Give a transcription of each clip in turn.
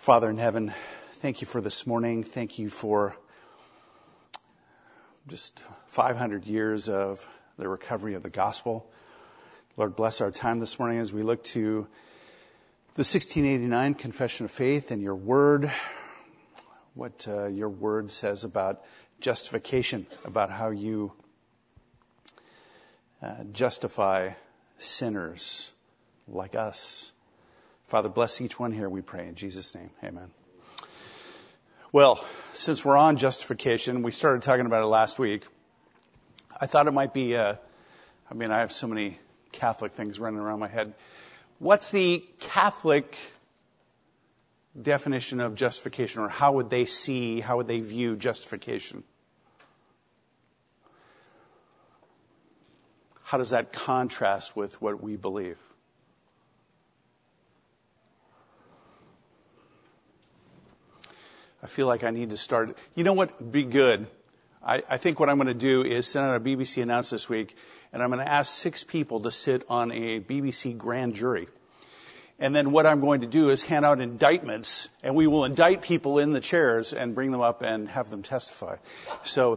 Father in heaven, thank you for this morning. Thank you for just 500 years of the recovery of the gospel. Lord, bless our time this morning as we look to the 1689 Confession of Faith and your word, what your word says about justification, about how you justify sinners like us. Father, bless each one here, we pray. In Jesus' name, amen. Well, since we're on justification, we started talking about it last week. I thought it might be, I have so many Catholic things running around my head. What's the Catholic definition of justification, or how would they view justification? How does that contrast with what we believe? I feel like I need to start. You know what would be good? I think what I'm going to do is send out a BBC announce this week, and I'm going to ask 6 people to sit on a BBC grand jury. And then what I'm going to do is hand out indictments, and we will indict people in the chairs and bring them up and have them testify. So,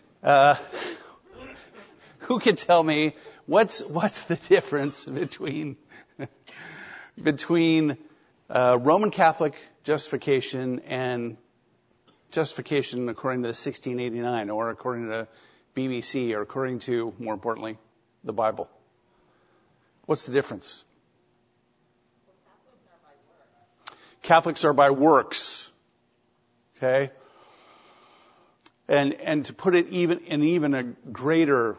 who can tell me what's the difference between Roman Catholic justification and justification according to 1689, or according to BBC, or according to, more importantly, the Bible? What's the difference? Catholics are by works. Okay? And to put it even a greater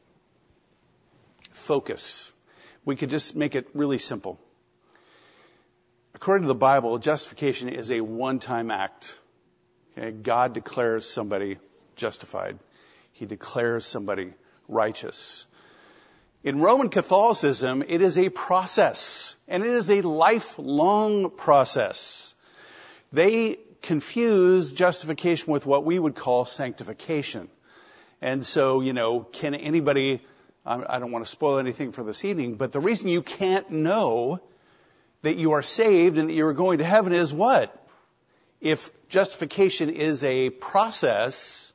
focus, we could just make it really simple. According to the Bible, justification is a one-time act. Okay? God declares somebody justified. He declares somebody righteous. In Roman Catholicism, it is a process, and it is a lifelong process. They confuse justification with what we would call sanctification. And so, can anybody, I don't want to spoil anything for this evening, but the reason you can't know that you are saved and that you are going to heaven is what? If justification is a process,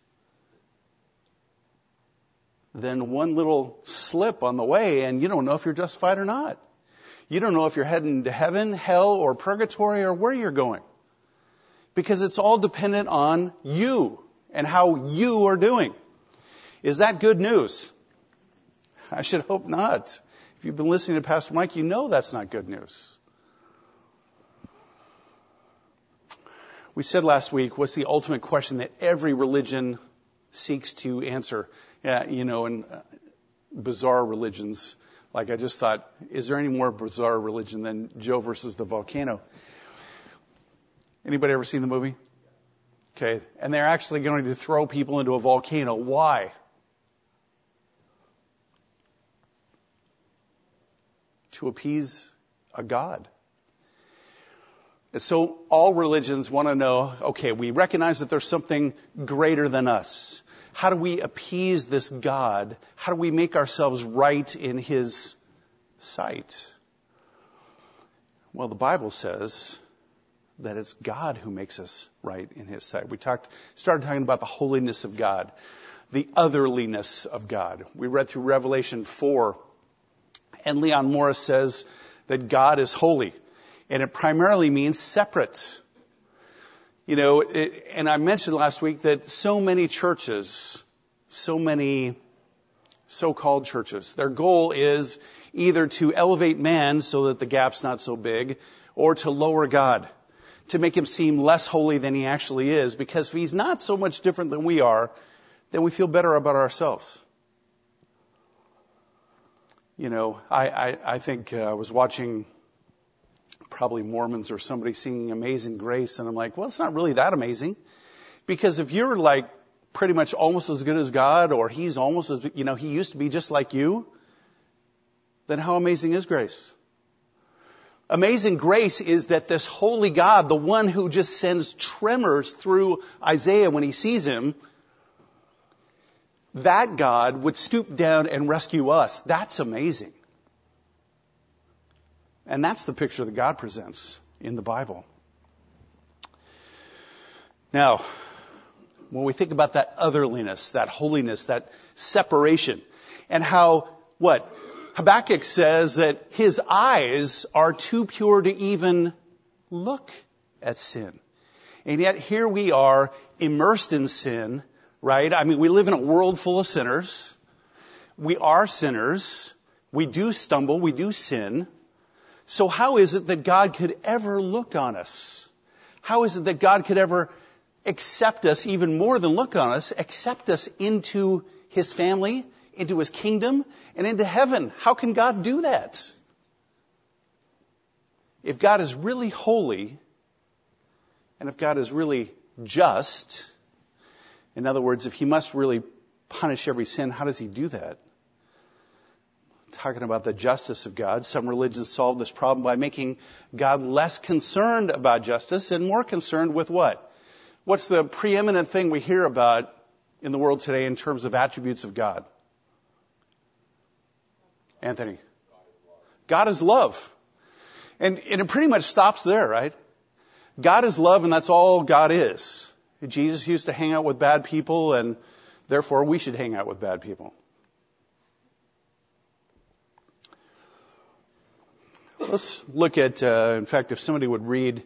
then one little slip on the way and you don't know if you're justified or not. You don't know if you're heading to heaven, hell, or purgatory, or where you're going. Because it's all dependent on you and how you are doing. Is that good news? I should hope not. If you've been listening to Pastor Mike, you know that's not good news. We said last week, what's the ultimate question that every religion seeks to answer? In bizarre religions, like I just thought, is there any more bizarre religion than Joe versus the volcano? Anybody ever seen the movie? Okay. And they're actually going to throw people into a volcano. Why? To appease a god. And so all religions want to know, okay, we recognize that there's something greater than us. How do we appease this God? How do we make ourselves right in His sight? Well, the Bible says that it's God who makes us right in His sight. We started talking about the holiness of God, the otherliness of God. We read through Revelation 4, and Leon Morris says that God is holy, and it primarily means separate. And I mentioned last week that so many churches, so many so-called churches, their goal is either to elevate man so that the gap's not so big, or to lower God, to make Him seem less holy than He actually is, because if He's not so much different than we are, then we feel better about ourselves. I think I was watching probably Mormons or somebody singing Amazing Grace, and I'm like, well, it's not really that amazing, because if you're like pretty much almost as good as God, or He's almost as, He used to be just like you, then how amazing is grace? Amazing grace is that this holy God, the one who just sends tremors through Isaiah when he sees Him, that God would stoop down and rescue us. That's amazing. And that's the picture that God presents in the Bible. Now, when we think about that otherliness, that holiness, that separation, and how, what? Habakkuk says that his eyes are too pure to even look at sin. And yet here we are immersed in sin, right? I mean, we live in a world full of sinners. We are sinners. We do stumble. We do sin. So how is it that God could ever look on us? How is it that God could ever accept us, even more than look on us, accept us into His family, into His kingdom, and into heaven? How can God do that? If God is really holy, and if God is really just, in other words, if He must really punish every sin, how does He do that? Talking about the justice of God, some religions solve this problem by making God less concerned about justice and more concerned with what? What's the preeminent thing we hear about in the world today in terms of attributes of God? Anthony? God is love. And it pretty much stops there, right? God is love, and that's all God is. Jesus used to hang out with bad people, and therefore we should hang out with bad people. Let's look at, in fact, if somebody would read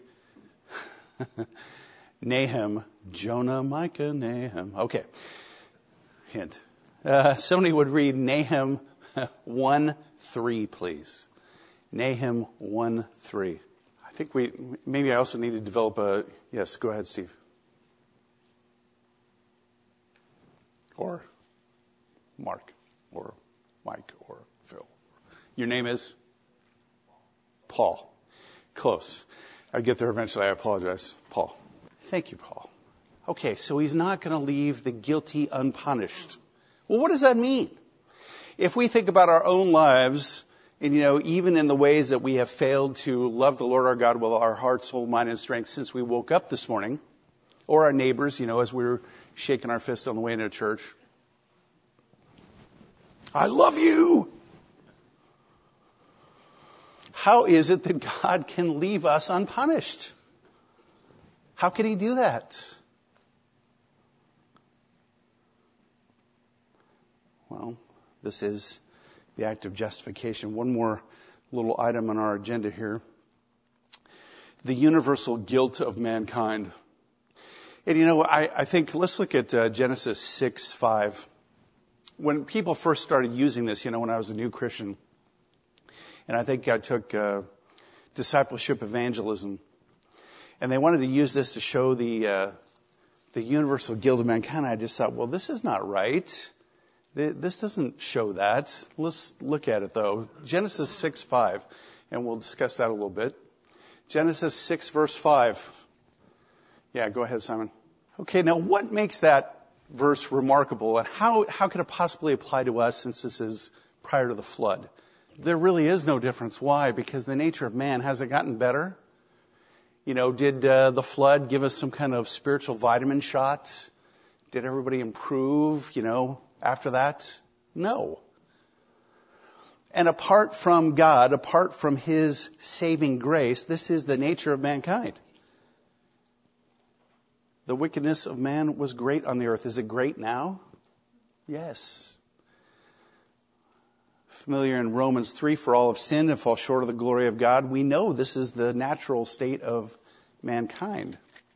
Nahum, Jonah, Micah, Nahum. Okay. Hint. Somebody would read Nahum 1:3, please. Nahum 1:3. I think maybe I also need to develop a, yes, go ahead, Steve. Or Mark, or Mike, or Phil. Your name is? Paul. Close. I'll get there eventually. I apologize. Paul. Thank you, Paul. Okay, so he's not going to leave the guilty unpunished. Well, what does that mean? If we think about our own lives, and even in the ways that we have failed to love the Lord our God with our heart, soul, mind, and strength since we woke up this morning, or our neighbors, as we were shaking our fists on the way into church. I love you! How is it that God can leave us unpunished? How can He do that? Well, this is the act of justification. One more little item on our agenda here. The universal guilt of mankind. And I think, let's look at Genesis 6:5. When people first started using this, when I was a new Christian, and I think I took discipleship evangelism, and they wanted to use this to show the universal guilt of mankind. I just thought, well, this is not right. This doesn't show that. Let's look at it, though. Genesis 6:5, and we'll discuss that a little bit. Genesis 6, verse 5. Yeah, go ahead, Simon. Okay, now what makes that verse remarkable, and how could it possibly apply to us since this is prior to the flood? There really is no difference. Why? Because the nature of man hasn't gotten better. Did the flood give us some kind of spiritual vitamin shot? Did everybody improve, after that? No. And apart from God, apart from His saving grace, this is the nature of mankind. The wickedness of man was great on the earth. Is it great now? Yes. Familiar in Romans 3, for all have sinned and fall short of the glory of God. We know this is the natural state of mankind.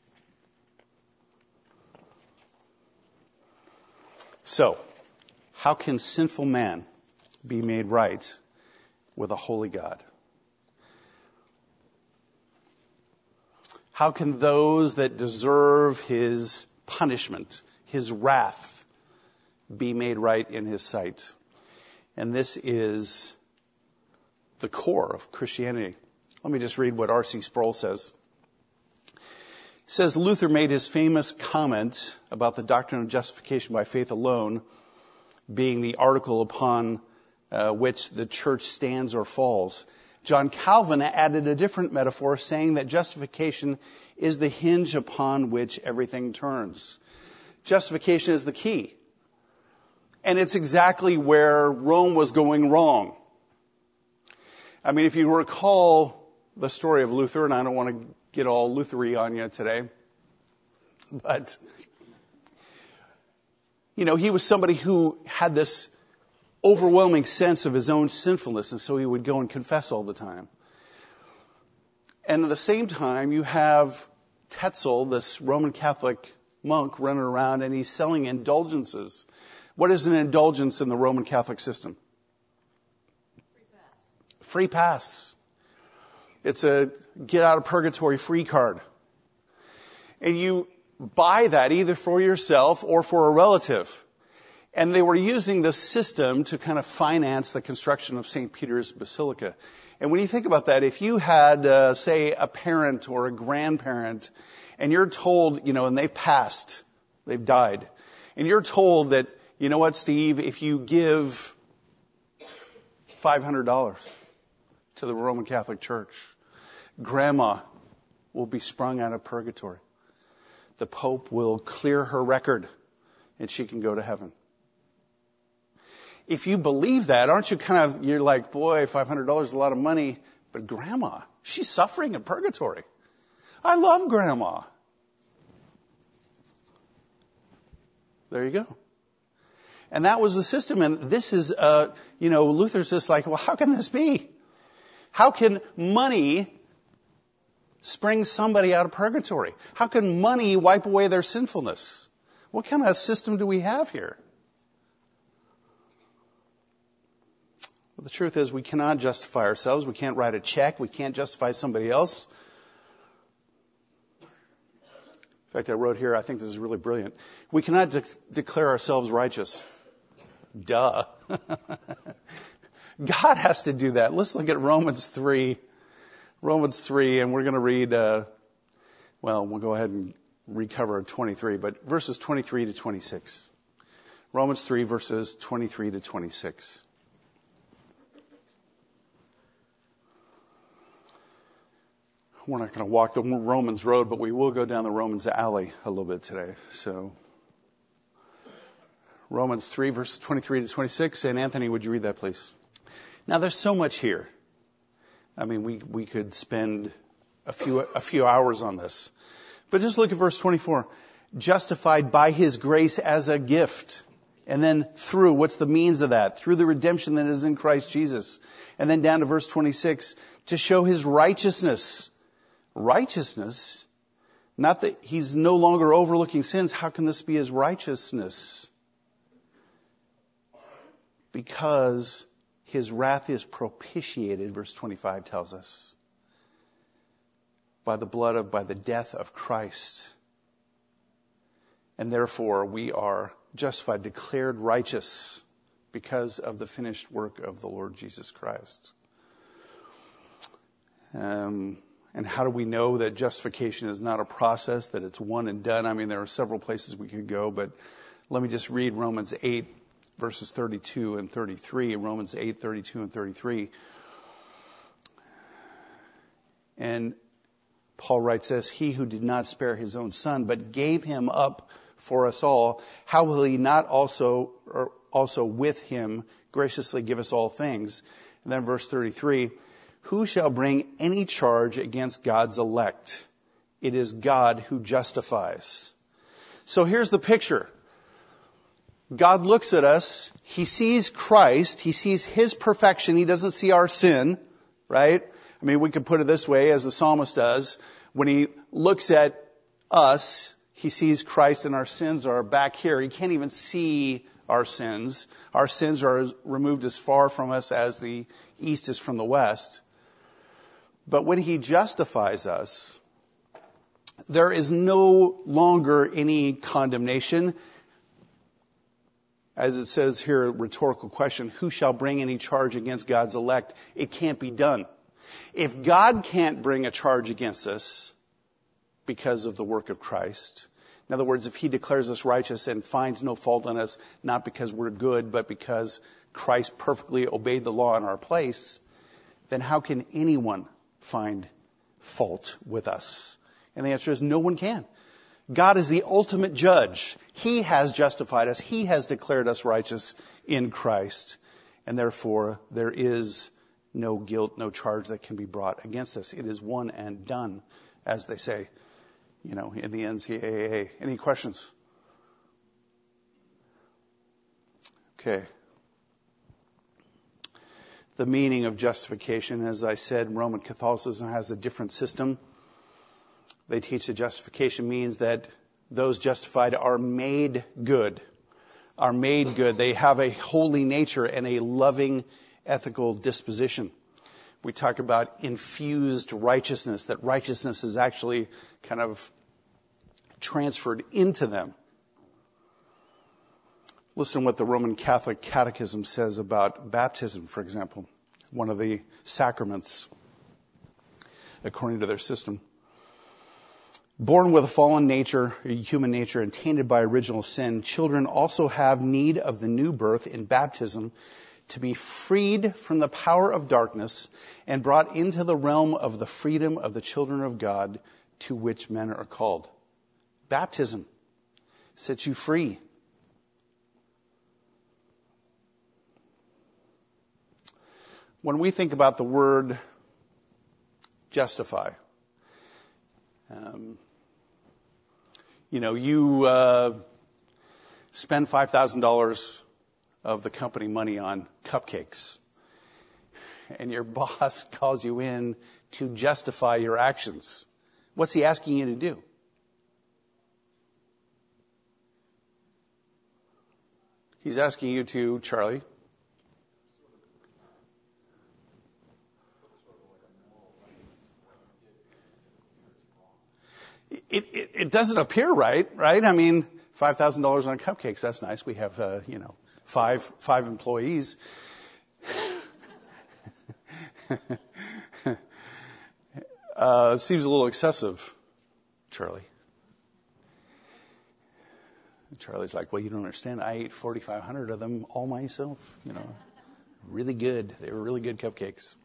So, how can sinful man be made right with a holy God? How can those that deserve His punishment, His wrath, be made right in His sight? And this is the core of Christianity. Let me just read what R.C. Sproul says. He says, Luther made his famous comment about the doctrine of justification by faith alone being the article upon which the church stands or falls. John Calvin added a different metaphor, saying that justification is the hinge upon which everything turns. Justification is the key. And it's exactly where Rome was going wrong. I mean, if you recall the story of Luther, and I don't want to get all Luthery on you today, But, he was somebody who had this overwhelming sense of his own sinfulness, and so he would go and confess all the time. And at the same time, you have Tetzel, this Roman Catholic monk, running around, and he's selling indulgences. What is an indulgence in the Roman Catholic system? Free pass. It's a get out of purgatory free card. And you buy that either for yourself or for a relative. And they were using this system to kind of finance the construction of St. Peter's Basilica. And when you think about that, if you had, say, a parent or a grandparent, and you're told, and they've passed, they've died, and you're told that, you know what, Steve, if you give $500 to the Roman Catholic Church, Grandma will be sprung out of purgatory. The Pope will clear her record, and she can go to heaven. If you believe that, aren't you you're like, boy, $500 is a lot of money, but Grandma, she's suffering in purgatory. I love Grandma. There you go. And that was the system. And this is, Luther's just like, well, how can this be? How can money spring somebody out of purgatory? How can money wipe away their sinfulness? What kind of system do we have here? Well, the truth is we cannot justify ourselves. We can't write a check. We can't justify somebody else. In fact, I wrote here, I think this is really brilliant. We cannot declare ourselves righteous. Duh. God has to do that. Let's look at Romans 3. Romans 3, and we're going to read, we'll go ahead and recover 23, but verses 23 to 26. Romans 3, verses 23 to 26. We're not going to walk the Romans road, but we will go down the Romans alley a little bit today. So, Romans 3, verses 23 to 26. And Anthony, would you read that, please? Now, there's so much here. I mean, we could spend a few hours on this. But just look at verse 24. Justified by His grace as a gift. And then through, what's the means of that? Through the redemption that is in Christ Jesus. And then down to verse 26, to show His righteousness. Righteousness? Not that He's no longer overlooking sins. How can this be His righteousness? Because His wrath is propitiated, verse 25 tells us, by the death of Christ. And therefore we are justified, declared righteous because of the finished work of the Lord Jesus Christ. And how do we know that justification is not a process, that it's one and done? I mean, there are several places we could go, but let me just read Romans 8, verses 32 and 33. Romans 8, 32 and 33. And Paul writes this, He who did not spare His own Son, but gave Him up for us all, how will He not also with Him graciously give us all things? And then verse 33, who shall bring any charge against God's elect? It is God who justifies. So here's the picture. God looks at us. He sees Christ. He sees His perfection. He doesn't see our sin, right? I mean, we could put it this way, as the psalmist does. When he looks at us, he sees Christ and our sins are back here. He can't even see our sins. Our sins are removed as far from us as the east is from the west. But when He justifies us, there is no longer any condemnation. As it says here, a rhetorical question, who shall bring any charge against God's elect? It can't be done. If God can't bring a charge against us because of the work of Christ, in other words, if He declares us righteous and finds no fault in us, not because we're good, but because Christ perfectly obeyed the law in our place, then how can anyone find fault with us? And the answer is no one can. God is the ultimate judge. He has justified us. He has declared us righteous in Christ. And therefore, there is no guilt, no charge that can be brought against us. It is one and done, as they say. in the NCAA. Any questions? Okay. The meaning of justification, as I said, Roman Catholicism has a different system. They teach that justification means that those justified are made good. Are made good. They have a holy nature and a loving, ethical disposition. We talk about infused righteousness, that righteousness is actually kind of transferred into them. Listen to what the Roman Catholic Catechism says about baptism, for example, one of the sacraments, according to their system. Born with a fallen nature, a human nature, and tainted by original sin, children also have need of the new birth in baptism to be freed from the power of darkness and brought into the realm of the freedom of the children of God to which men are called. Baptism sets you free. When we think about the word justify, you spend $5,000 of the company money on cupcakes, and your boss calls you in to justify your actions. What's he asking you to do? He's asking you to, Charlie, it doesn't appear right? I mean, $5,000 on cupcakes, that's nice. We have, five employees. Seems a little excessive, Charlie. Charlie's like, well, you don't understand. I ate 4,500 of them all myself, Really good. They were really good cupcakes.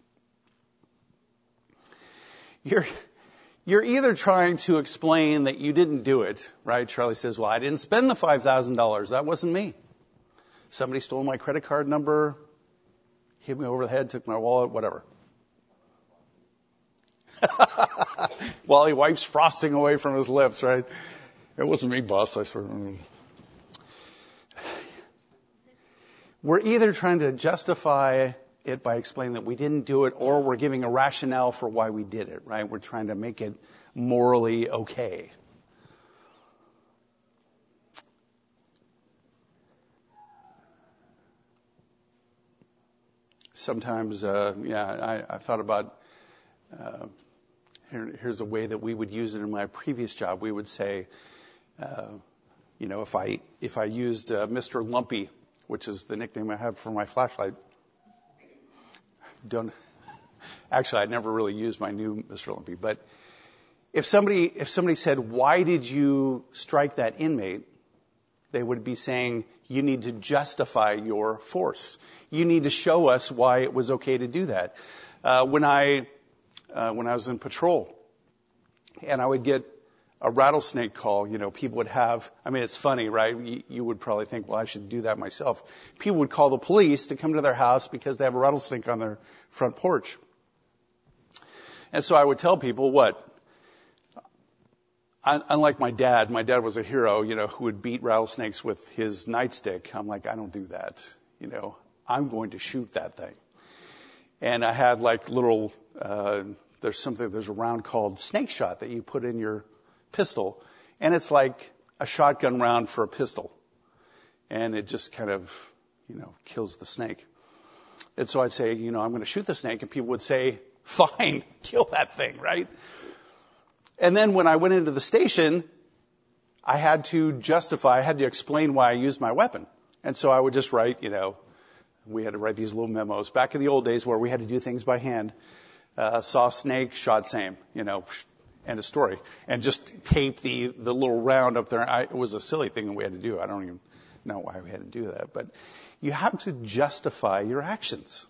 You're either trying to explain that you didn't do it, right? Charlie says, well, I didn't spend the $5,000. That wasn't me. Somebody stole my credit card number, hit me over the head, took my wallet, whatever. While he wipes frosting away from his lips, right? It wasn't me, boss. I swear. We're either trying to justify it by explaining that we didn't do it, or we're giving a rationale for why we did it, right? We're trying to make it morally okay. Sometimes, I thought about, here's a way that we would use it in my previous job. We would say, if I used Mr. Lumpy, which is the nickname I have for my flashlight, Actually, I never really used my new Mr. Lumpy, but if somebody said, why did you strike that inmate? They would be saying, you need to justify your force. You need to show us why it was okay to do that. When I was in patrol and I would get a rattlesnake call, people would have, it's funny, right? You would probably think, well, I should do that myself. People would call the police to come to their house because they have a rattlesnake on their front porch. And so I would tell people what? Unlike my dad was a hero, who would beat rattlesnakes with his nightstick. I'm like, I don't do that. I'm going to shoot that thing. And I had like little, there's a round called snake shot that you put in your pistol, and it's like a shotgun round for a pistol, and it just kind of, kills the snake. And so I'd say, I'm going to shoot the snake, and people would say, fine, kill that thing, right? And then when I went into the station, I had to explain why I used my weapon. And so I would just write, we had to write these little memos. Back in the old days where we had to do things by hand, saw snake, shot same, end of story. And just tape the little round up there. It was a silly thing that we had to do. I don't even know why we had to do that. But you have to justify your actions.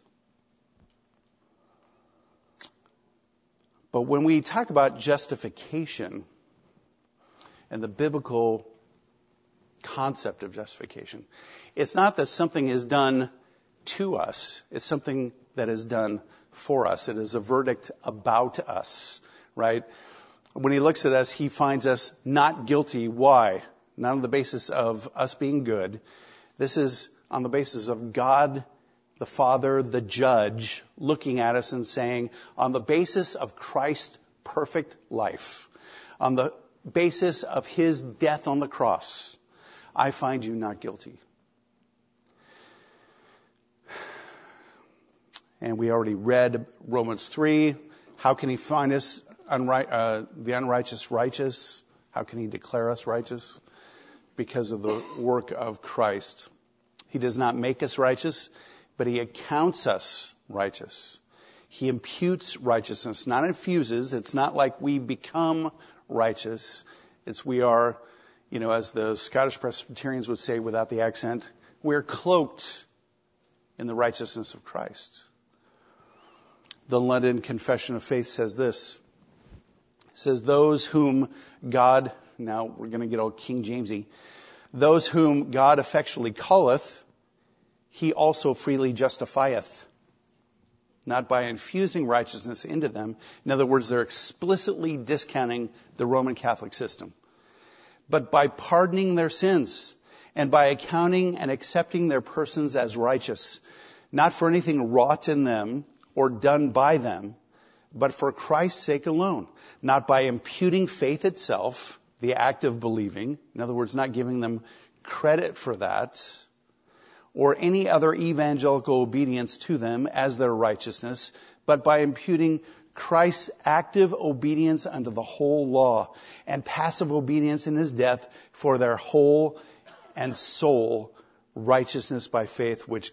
But when we talk about justification and the biblical concept of justification, it's not that something is done to us. It's something that is done for us. It is a verdict about us, right? When he looks at us, he finds us not guilty. Why? Not on the basis of us being good. This is on the basis of God, the Father, the judge, looking at us and saying, on the basis of Christ's perfect life, on the basis of his death on the cross, I find you not guilty. And we already read Romans 3. How can he find us the unrighteous righteous? How can he declare us righteous? Because of the work of Christ. He does not make us righteous, but he accounts us righteous. He imputes righteousness, not infuses. It's not like we become righteous. It's we are, as the Scottish Presbyterians would say without the accent, we're cloaked in the righteousness of Christ. The London Confession of Faith says this. It says, those whom God, now we're going to get all King Jamesy, those whom God effectually calleth, he also freely justifieth, not by infusing righteousness into them. In other words, they're explicitly discounting the Roman Catholic system, but by pardoning their sins and by accounting and accepting their persons as righteous, not for anything wrought in them or done by them, but for Christ's sake alone, not by imputing faith itself, the act of believing, in other words, not giving them credit for that, or any other evangelical obedience to them as their righteousness, but by imputing Christ's active obedience unto the whole law and passive obedience in his death for their whole and sole righteousness by faith, which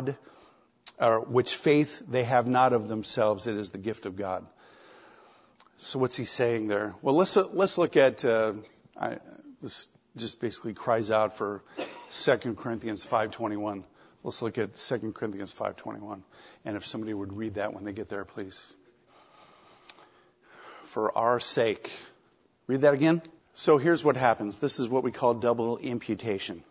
faith they have not of themselves, it is the gift of God. So what's he saying there? Well, let's look at this. Just basically cries out for 2 Corinthians 5:21. Let's look at 2 Corinthians 5:21. And if somebody would read that when they get there, please. For our sake. Read that again. So here's what happens. This is what we call double imputation.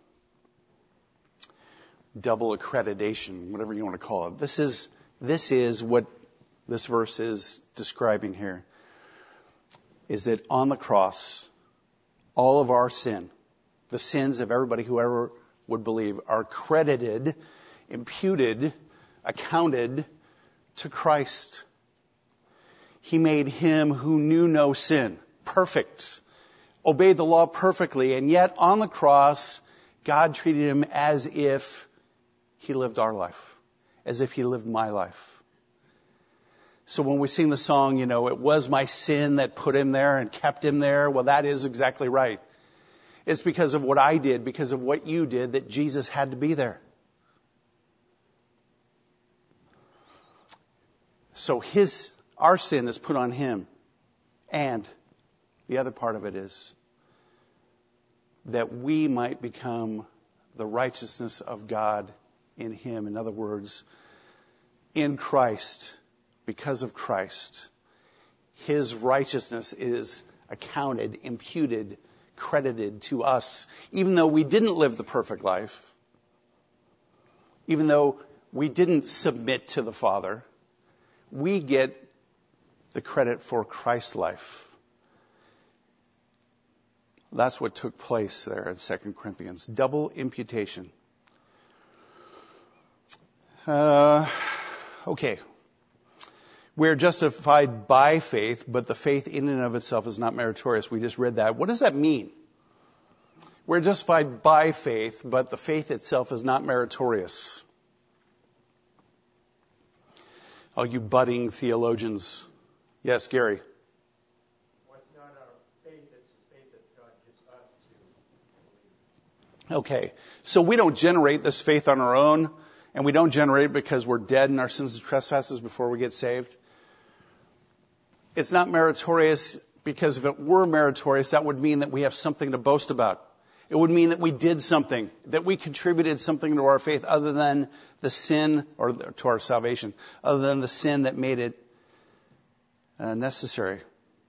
Double accreditation, whatever you want to call it. This is what this verse is describing here. Is that on the cross, all of our sin, the sins of everybody who ever would believe, are credited, imputed, accounted to Christ. He made him who knew no sin perfect, obeyed the law perfectly, and yet on the cross, God treated him as if he lived our life, as if he lived my life. So when we sing the song, it was my sin that put him there and kept him there. Well, that is exactly right. It's because of what I did, because of what you did, that Jesus had to be there. So our sin is put on him. And the other part of it is that we might become the righteousness of God in him. In other words, in Christ, because of Christ, his righteousness is accounted, imputed, credited to us. Even though we didn't live the perfect life, even though we didn't submit to the Father, we get the credit for Christ's life. That's what took place there in 2 Corinthians. Double imputation. Okay. We're justified by faith, but the faith in and of itself is not meritorious. We just read that. What does that mean? We're justified by faith, but the faith itself is not meritorious. All you budding theologians. Yes, Gary. Well, it's not our faith, it's the faith that God gives us to believe. Okay. So we don't generate this faith on our own, and we don't generate it because we're dead in our sins and trespasses before we get saved. It's not meritorious because if it were meritorious, that would mean that we have something to boast about. It would mean that we did something, that we contributed something to our faith other than the sin, or to our salvation, other than the sin that made it necessary.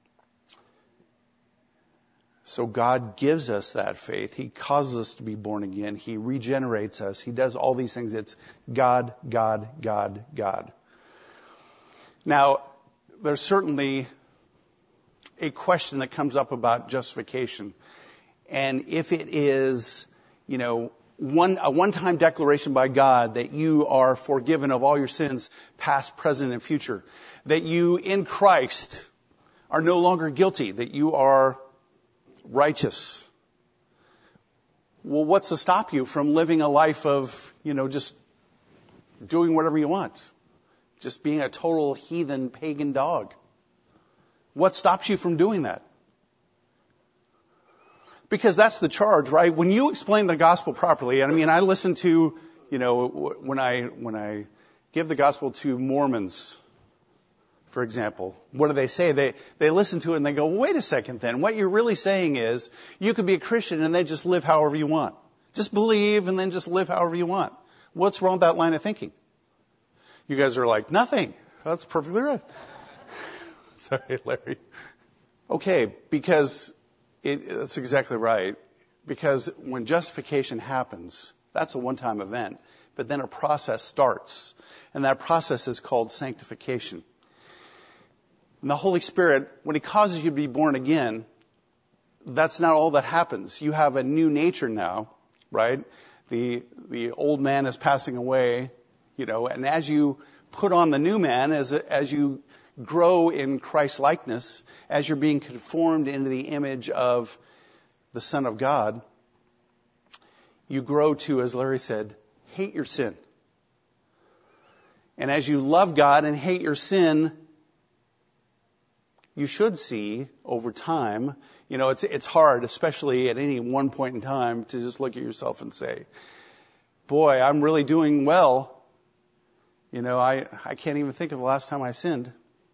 So God gives us that faith. He causes us to be born again. He regenerates us. He does all these things. It's God, God, God, God. Now, there's certainly a question that comes up about justification. And if it is, a one-time declaration by God that you are forgiven of all your sins, past, present, and future, that you in Christ are no longer guilty, that you are righteous. Well, what's to stop you from living a life of, just doing whatever you want? Just being a total heathen, pagan dog. What stops you from doing that? Because that's the charge, right? When you explain the gospel properly, I listen to, when I give the gospel to Mormons, for example, what do they say? They listen to it and they go, well, wait a second then. What you're really saying is you could be a Christian and then just live however you want. Just believe and then just live however you want. What's wrong with that line of thinking? You guys are like, nothing. That's perfectly right. Sorry, Larry. Okay, because that's exactly right. Because when justification happens, that's a one-time event. But then a process starts. And that process is called sanctification. And the Holy Spirit, when He causes you to be born again, that's not all that happens. You have a new nature now, right? The old man is passing away, and as you put on the new man, as you grow in Christ's likeness, as you're being conformed into the image of the Son of God, you grow to, as Larry said, hate your sin. And as you love God and hate your sin, you should see over time, it's hard, especially at any one point in time, to just look at yourself and say, boy, I'm really doing well. I can't even think of the last time I sinned.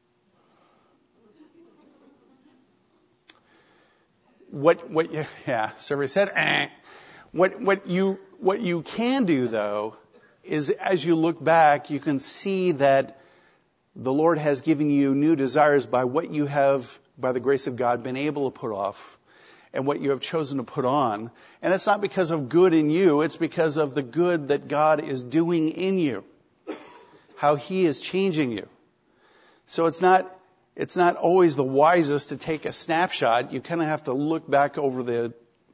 Survey said, What you can do though, is as you look back, you can see that the Lord has given you new desires by what you have, by the grace of God, been able to put off and what you have chosen to put on. And it's not because of good in you, it's because of the good that God is doing in you, how He is changing you. So it's not always the wisest to take a snapshot. You kind of have to look back over the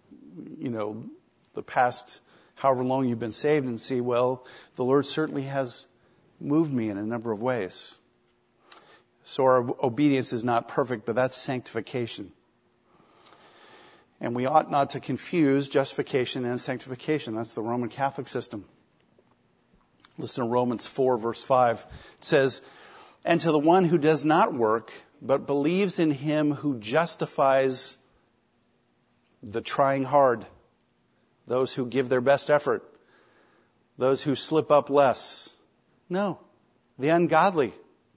past however long you've been saved and see, well, the Lord certainly has moved me in a number of ways. So our obedience is not perfect, but that's sanctification. And we ought not to confuse justification and sanctification. That's the Roman Catholic system. Listen to Romans 4, verse 5. It says, and to the one who does not work, but believes in Him who justifies the trying hard, those who give their best effort, those who slip up less. No, the ungodly.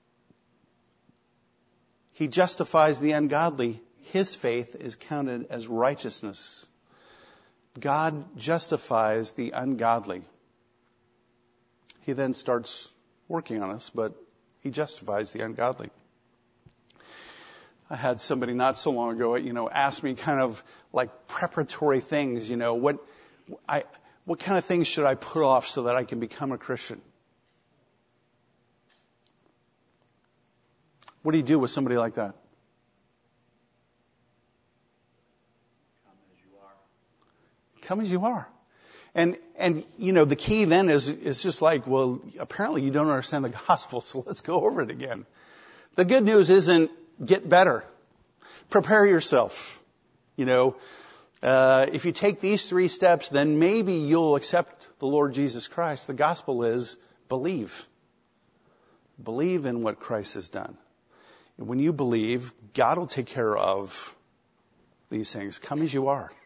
He justifies the ungodly. His faith is counted as righteousness. God justifies the ungodly. He then starts working on us, but He justifies the ungodly. I had somebody not so long ago, ask me kind of like preparatory things, what kind of things should I put off so that I can become a Christian? What do you do with somebody like that? Come as you are. And the key then is just like, well, apparently you don't understand the gospel, so let's go over it again. The good news isn't get better. Prepare yourself. If you take these 3 steps, then maybe you'll accept the Lord Jesus Christ. The gospel is believe. Believe in what Christ has done. And when you believe, God will take care of these things. Come as you are.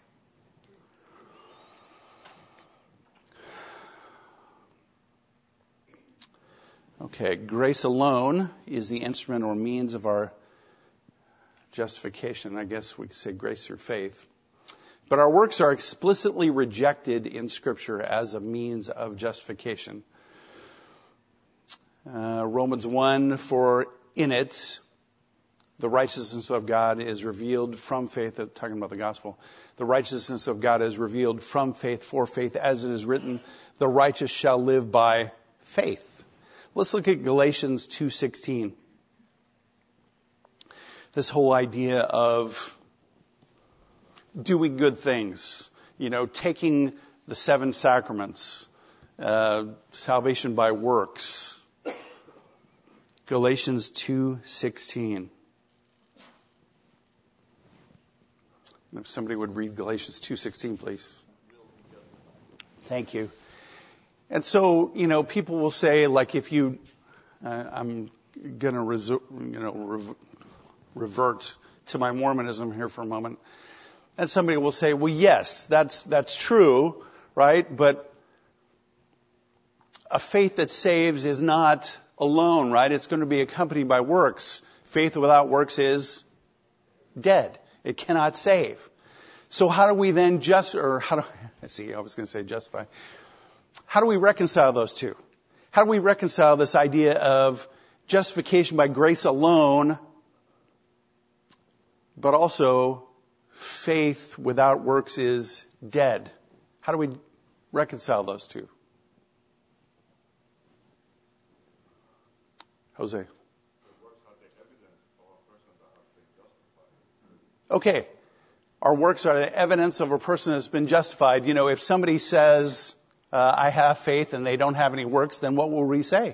Okay, grace alone is the instrument or means of our justification. I guess we could say grace through faith. But our works are explicitly rejected in Scripture as a means of justification. Romans 1, for in it, the righteousness of God is revealed from faith, talking about the gospel. The righteousness of God is revealed from faith for faith, as it is written, the righteous shall live by faith. Let's look at Galatians 2:16. this whole idea of doing good things, taking the 7 sacraments, salvation by works. Galatians 2:16. If somebody would read Galatians 2:16, please. Thank you. And so, people will say, like, if you, I'm going to revert to my Mormonism here for a moment. And somebody will say, well, yes, that's true, right? But a faith that saves is not alone, right? It's going to be accompanied by works. Faith without works is dead. It cannot save. So how do we then justify? How do we reconcile those two? How do we reconcile this idea of justification by grace alone, but also faith without works is dead? How do we reconcile those two? Jose. Okay. Our works are the evidence of a person that's been justified. If somebody says, I have faith and they don't have any works, then what will we say?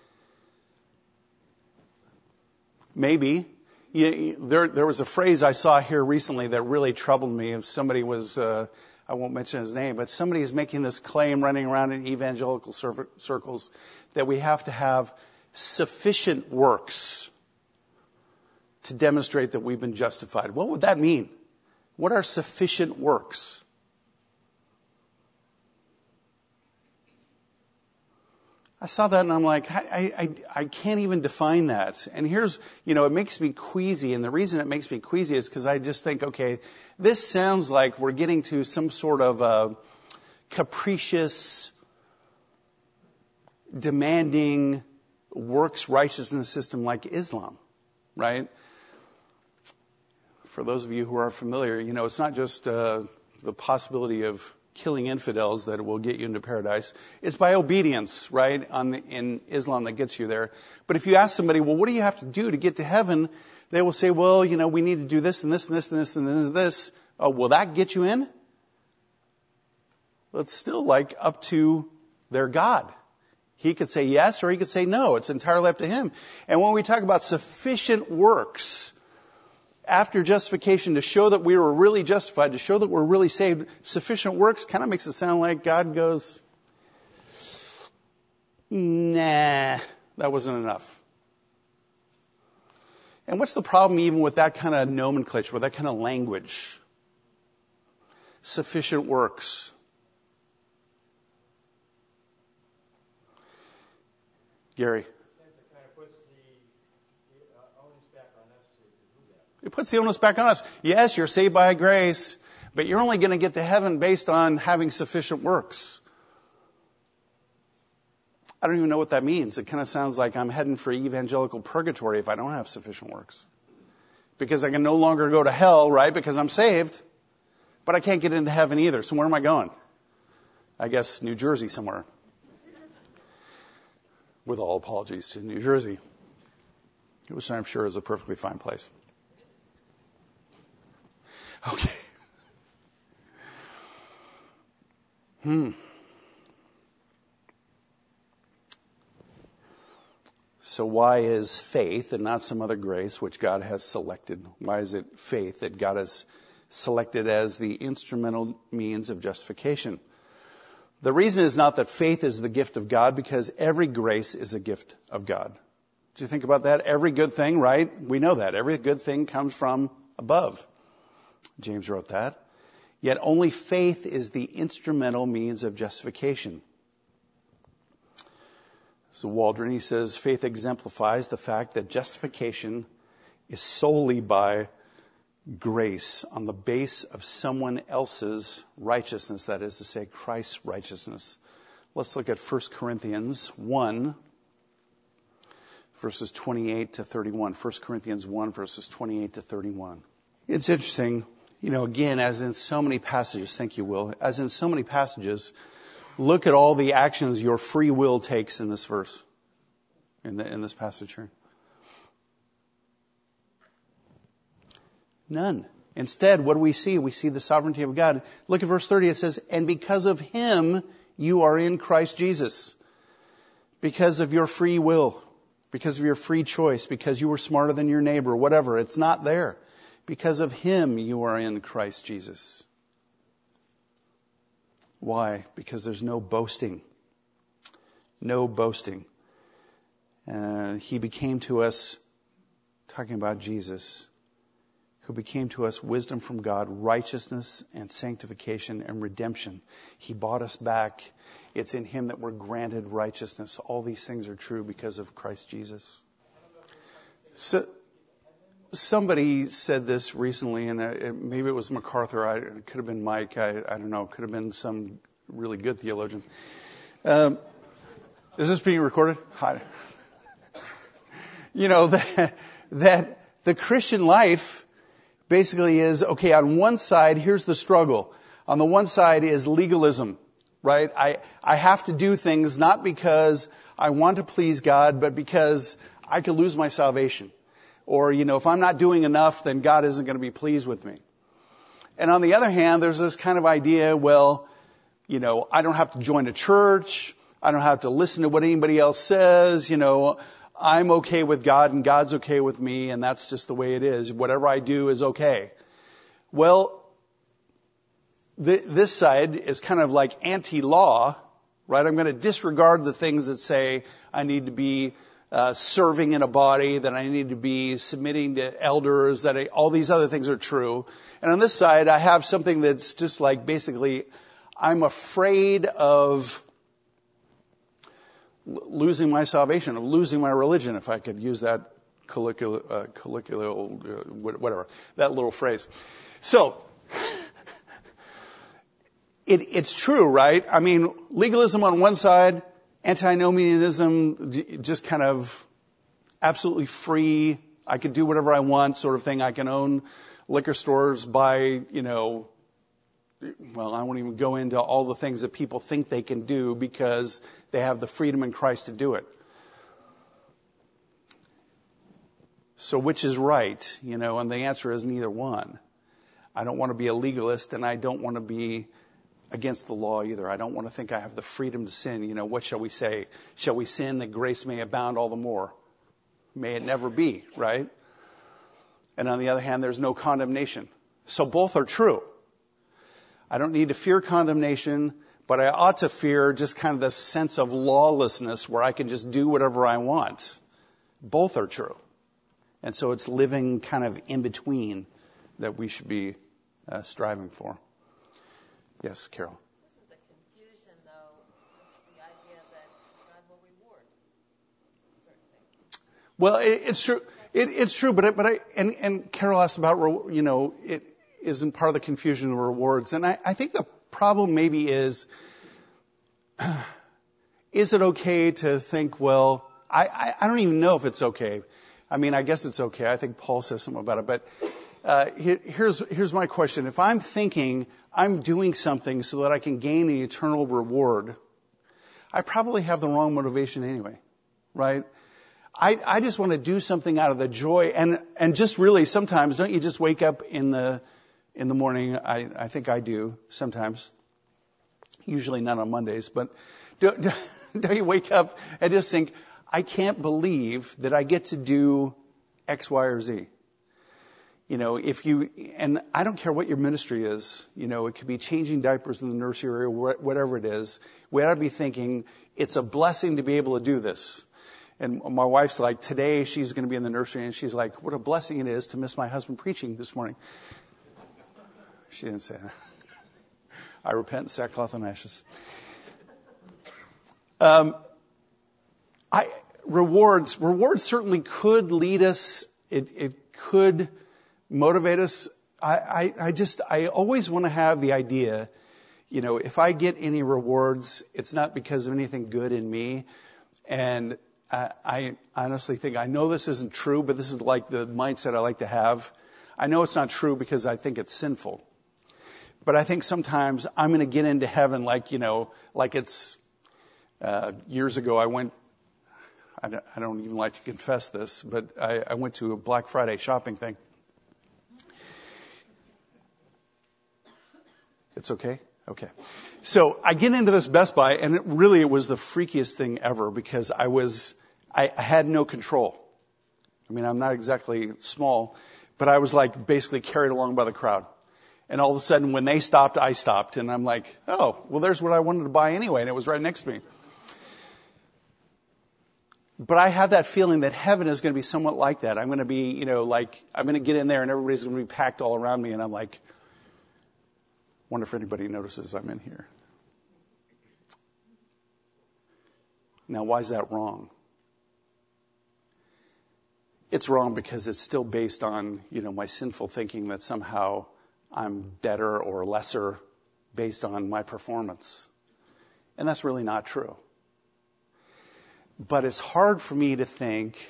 Maybe. There was a phrase I saw here recently that really troubled me. If somebody was, I won't mention his name, but somebody is making this claim running around in evangelical circles that we have to have sufficient works to demonstrate that we've been justified. What would that mean? What are sufficient works? I saw that and I'm like, I can't even define that. And here's, it makes me queasy. And the reason it makes me queasy is because I just think, okay, this sounds like we're getting to some sort of a capricious, demanding works righteousness system like Islam, right? For those of you who are familiar, it's not just the possibility of killing infidels that will get you into paradise. It's by obedience, right, in Islam that gets you there. But if you ask somebody, well, what do you have to do to get to heaven? They will say, well, we need to do this and this and this and this and this. Oh, will that get you in? Well, it's still like up to their God. He could say yes or he could say no. It's entirely up to him. And when we talk about sufficient works after justification to show that we were really justified, to show that we're really saved, sufficient works kind of makes it sound like God goes, nah, that wasn't enough. And what's the problem even with that kind of nomenclature, with that kind of language? Sufficient works. Gary. It puts the onus back on us. Yes, you're saved by grace, but you're only going to get to heaven based on having sufficient works. I don't even know what that means. It kind of sounds like I'm heading for evangelical purgatory if I don't have sufficient works. Because I can no longer go to hell, right? Because I'm saved, but I can't get into heaven either. So where am I going? I guess New Jersey somewhere. With all apologies to New Jersey, which I'm sure is a perfectly fine place. Okay. So why is faith and not some other grace which God has selected? Why is it faith that God has selected as the instrumental means of justification? The reason is not that faith is the gift of God, because every grace is a gift of God. Do you think about that? Every good thing, right? We know that. Every good thing comes from above. James wrote that. Yet only faith is the instrumental means of justification. So Waldron, he says, faith exemplifies the fact that justification is solely by grace on the base of someone else's righteousness, that is to say, Christ's righteousness. Let's look at 1 Corinthians 1, verses 28 to 31. 1 Corinthians 1, verses 28 to 31. It's interesting, again, as in so many passages, thank you, Will, as in so many passages, look at all the actions your free will takes in this verse, in this passage here. None. Instead, what do we see? We see the sovereignty of God. Look at verse 30. It says, and because of him, you are in Christ Jesus. Because of your free will, because of your free choice, because you were smarter than your neighbor, whatever. It's not there. Because of him, you are in Christ Jesus. Why? Because there's no boasting. No boasting. He became to us, talking about Jesus, who became to us wisdom from God, righteousness and sanctification and redemption. He bought us back. It's in him that we're granted righteousness. All these things are true because of Christ Jesus. So, somebody said this recently, and maybe it was MacArthur. It could have been Mike. I don't know. It could have been some really good theologian. Is this being recorded? Hi. You know, that the Christian life basically is, okay, on one side, here's the struggle. On the one side is legalism, right? I have to do things not because I want to please God, but because I could lose my salvation. Or, you know, if I'm not doing enough, then God isn't going to be pleased with me. And on the other hand, there's this kind of idea, well, you know, I don't have to join a church. I don't have to listen to what anybody else says. You know, I'm okay with God and God's okay with me, and that's just the way it is. Whatever I do is okay. Well, this side is kind of like anti-law, right? I'm going to disregard the things that say I need to be serving in a body, that I need to be submitting to elders, that all these other things are true. And on this side, I have something that's just like basically, I'm afraid of losing my salvation, of losing my religion, if I could use that colloquial, whatever, that little phrase. So, it's true, right? I mean, legalism on one side, antinomianism, just kind of absolutely free, I could do whatever I want sort of thing. I can own liquor stores, buy, you know, well, I won't even go into all the things that people think they can do because they have the freedom in Christ to do it. So which is right? You know, and the answer is neither one. I don't want to be a legalist, and I don't want to be against the law either. I don't want to think I have the freedom to sin. You know, what shall we say? Shall we sin that grace may abound all the more? May it never be, right? And on the other hand, there's no condemnation. So both are true. I don't need to fear condemnation, but I ought to fear just kind of this sense of lawlessness where I can just do whatever I want. Both are true. And so it's living kind of in between that we should be striving for. Yes, Carol. Isn't the confusion, though, the idea that God will reward certain things? Well, it's true. It's true, but Carol asked about, you know, it isn't part of the confusion of rewards. And I think the problem maybe is it okay to think, well, I don't even know if it's okay. I mean, I guess it's okay. I think Paul says something about it. But here's my question. If I'm thinking I'm doing something so that I can gain an eternal reward, I probably have the wrong motivation anyway, right? I just want to do something out of the joy. And just really sometimes, don't you just wake up in the morning? I think I do sometimes. Usually not on Mondays, but don't you wake up and just think, I can't believe that I get to do X, Y, or Z. You know, and I don't care what your ministry is, you know, it could be changing diapers in the nursery or whatever it is. We ought to be thinking it's a blessing to be able to do this. And my wife's like, today she's going to be in the nursery, and she's like, what a blessing it is to miss my husband preaching this morning. She didn't say that. I repent in sackcloth and ashes. Rewards certainly could lead us. It could motivate us. I always want to have the idea, you know, if I get any rewards, it's not because of anything good in me. And I honestly think, I know this isn't true, but this is like the mindset I like to have. I know it's not true because I think it's sinful. But I think sometimes I'm going to get into heaven like, you know, like it's, years ago I don't even like to confess this, but I went to a Black Friday shopping thing. It's okay? Okay. So I get into this Best Buy, and it was the freakiest thing ever because I had no control. I mean, I'm not exactly small, but I was like basically carried along by the crowd. And all of a sudden, when they stopped, I stopped. And I'm like, oh, well, there's what I wanted to buy anyway. And it was right next to me. But I have that feeling that heaven is going to be somewhat like that. I'm going to be, I'm going to get in there and everybody's going to be packed all around me. And I'm like, wonder if anybody notices I'm in here. Now, why is that wrong? It's wrong because it's still based on, my sinful thinking that somehow I'm better or lesser based on my performance. And that's really not true. But it's hard for me to think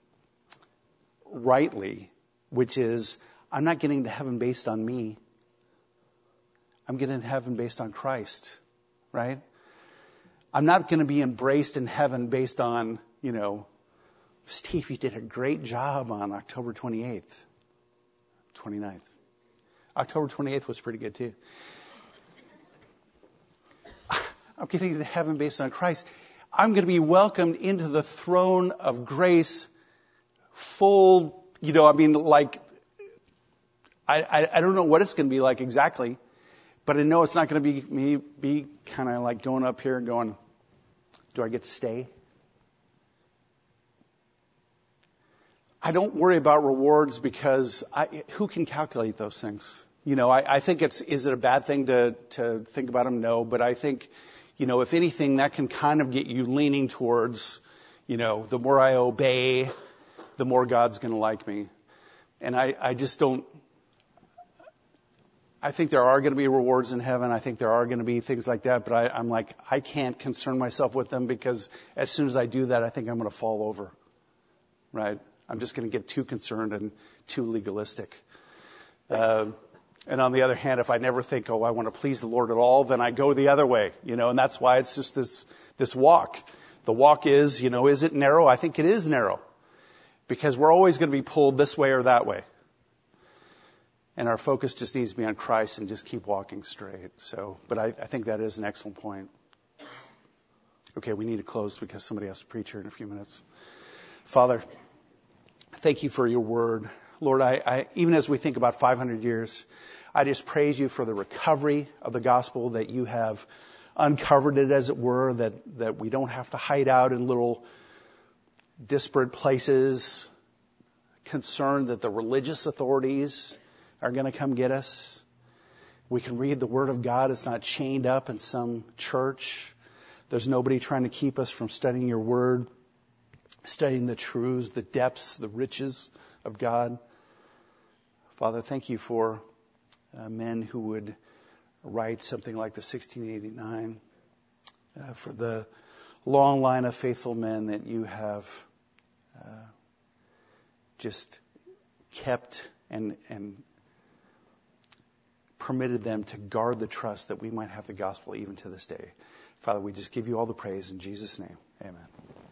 rightly, which is I'm not getting to heaven based on me. I'm getting to heaven based on Christ, right? I'm not going to be embraced in heaven based on, Steve, you did a great job on October 29th. October 28th was pretty good too. I'm getting to heaven based on Christ. I'm going to be welcomed into the throne of grace full, I don't know what it's going to be like exactly, but I know it's not going to be me be kind of like going up here and going, do I get to stay? I don't worry about rewards because who can calculate those things? I think is it a bad thing to think about them? No, but I think, if anything, that can kind of get you leaning towards, the more I obey, the more God's going to like me. And I just don't, I think there are going to be rewards in heaven. I think there are going to be things like that, but I'm like, I can't concern myself with them because as soon as I do that, I think I'm going to fall over, right? I'm just going to get too concerned and too legalistic. And on the other hand, if I never think, I want to please the Lord at all, then I go the other way, and that's why it's just this walk. The walk is, is it narrow? I think it is narrow because we're always going to be pulled this way or that way. And our focus just needs to be on Christ and just keep walking straight. But I think that is an excellent point. Okay, we need to close because somebody has to preach here in a few minutes. Father, thank you for your word. Lord, I even as we think about 500 years, I just praise you for the recovery of the gospel, that you have uncovered it, as it were, that we don't have to hide out in little disparate places, concerned that the religious authorities are going to come get us. We can read the Word of God. It's not chained up in some church. There's nobody trying to keep us from studying your Word, studying the truths, the depths, the riches of God. Father, thank you for men who would write something like the 1689, for the long line of faithful men that you have just kept and permitted them to guard the trust that we might have the gospel even to this day. Father, we just give you all the praise in Jesus' name. Amen.